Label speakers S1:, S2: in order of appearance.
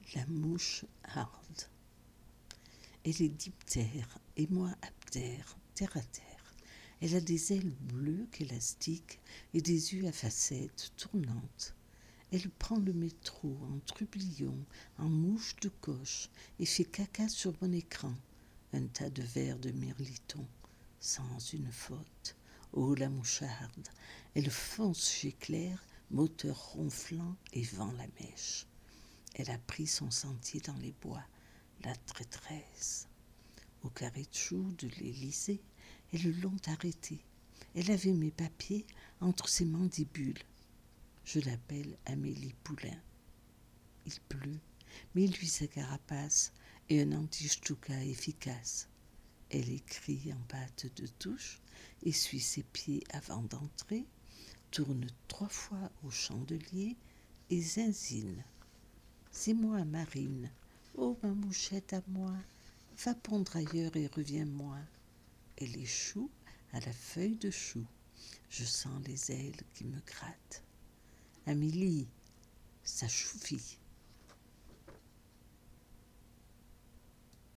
S1: La mouche harde. Elle est diptère et moi aptère, terre à terre. Elle a des ailes bleues qu'élastiques et des yeux à facettes tournantes. Elle prend le métro en trublion, en mouche de coche et fait caca sur mon écran. Un tas de verres de mirliton, sans une faute. Oh la moucharde, elle fonce chez Claire, moteur ronflant et vend la mèche. Elle a pris son sentier dans les bois, la traîtresse. Au carré de choux de l'Élysée, elles l'ont arrêtée. Elle avait mes papiers entre ses mandibules. Je l'appelle Amélie Poulain. Il pleut, mais il lui sa carapace et un anti-stuka efficace. Elle écrit en pâte de touche, essuie ses pieds avant d'entrer, tourne 3 fois au chandelier et zinzine. C'est moi, Marine. Oh, ma mouchette à moi, va pondre ailleurs et reviens-moi. Elle échoue à la feuille de chou. Je sens les ailes qui me grattent. Amélie, ça choufie.